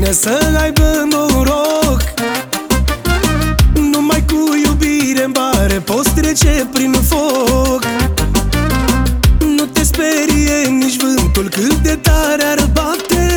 vine să aibă noroc. Numai cu iubire-n bare poți trece prin foc. Nu te sperie nici vântul cât de tare ar bate,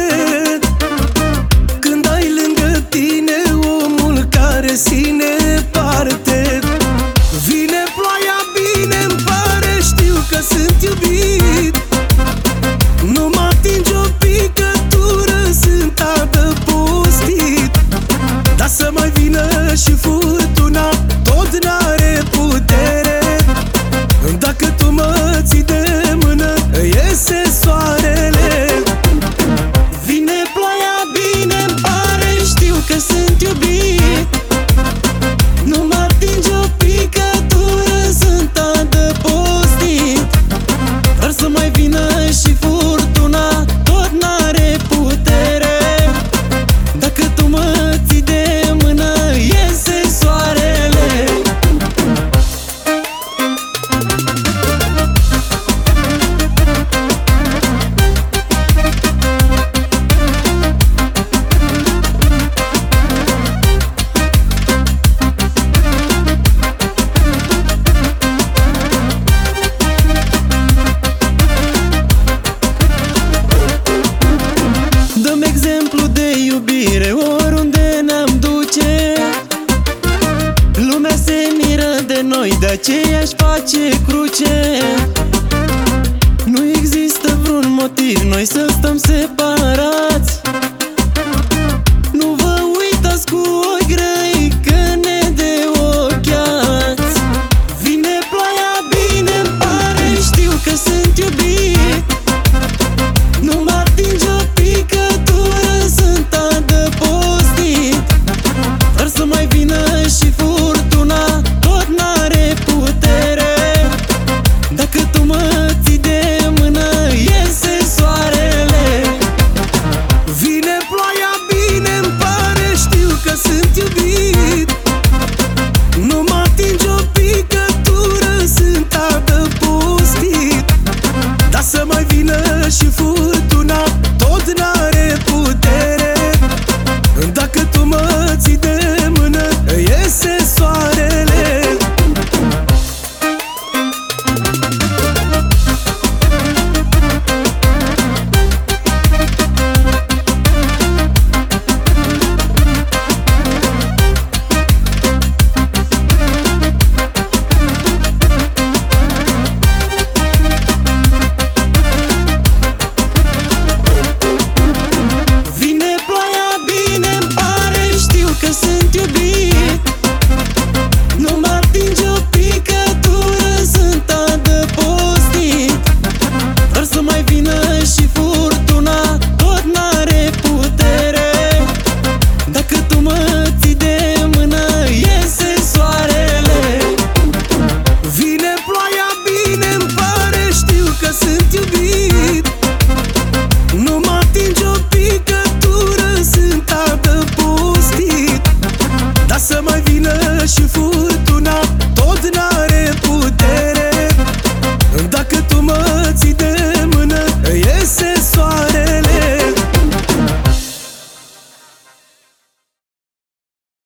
când ai lângă tine omul care ține parte. Vine ploaia, bine-mi pare, știu că sunt iubit. Nu mă atinge o picătură, sunt adăpostit. Dar să mai vină și furtuna, tot n-are putere. Dacă tu mă ții de mână, iese soarele. Vine ploaia, bine-mi pare, știu că sunt iubit. Nu mă atinge o picătură, sunt adăpostit. Dar să mai vină și furtuna, tot n-are putere. Dacă tu mă ții de mână, iese soarele. Dăm exemplu de iubire oriunde ne-am duce. Lumea se miră de noi, de aceea își face cruce. Nu există vreun motiv noi să stăm separați.